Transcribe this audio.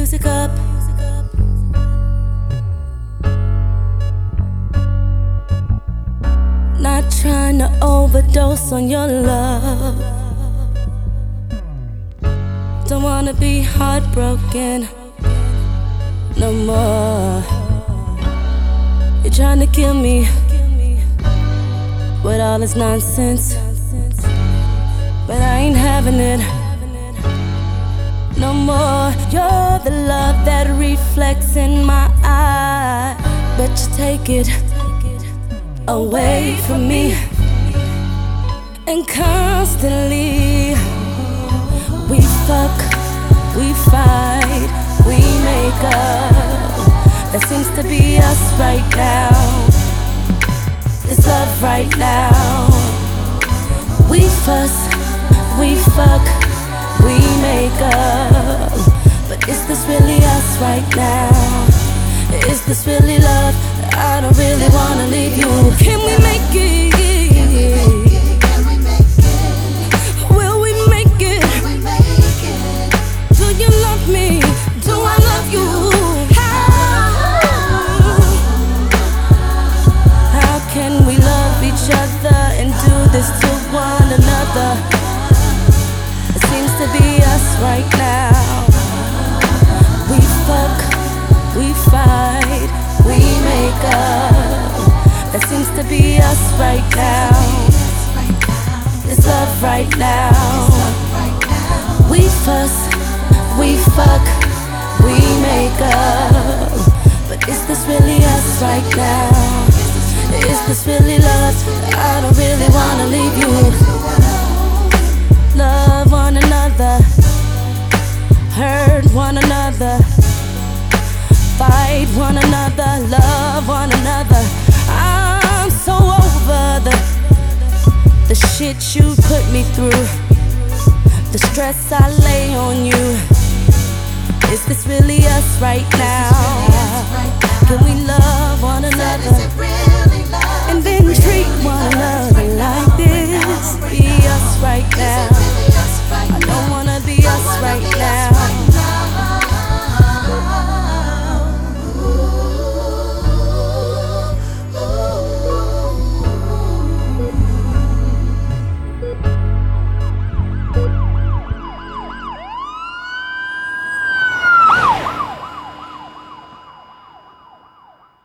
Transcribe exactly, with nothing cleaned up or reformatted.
music up. Not trying to overdose on your love. Don't wanna be heartbroken no more. You're trying to kill me with all this nonsense, but I ain't having it no more. You're the love that reflects in my eye, but you take it away from me. And constantly we fuck, we fight, we make up. That seems to be us right now. It's love right now. We fuss, we fuck, we make up. But is this really us right now? Is this really love? I don't really wanna leave you. Can we make it? Will we make it? Do you love me? Do I love you? How? How can we love each other and do this to one another? It seems to be us right now. We fuck, we fight, we make up. That seems to be us right now. It's love right now. We fuss, we fuck, we make up. But is this really us right now? Is this really love? I don't really wanna leave you. Love one another, hurt one another, fight one another, love one another. I'm so over the the shit you put me through, the stress I lay on you. Is this really us right now? Can we love one another?